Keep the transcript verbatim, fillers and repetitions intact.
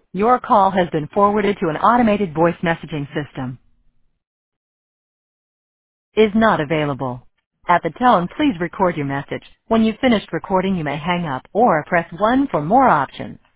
Your call has been forwarded to an automated voice messaging system. Is not available. At the tone, please record your message. When you've finished recording, you may hang up or press one for more options.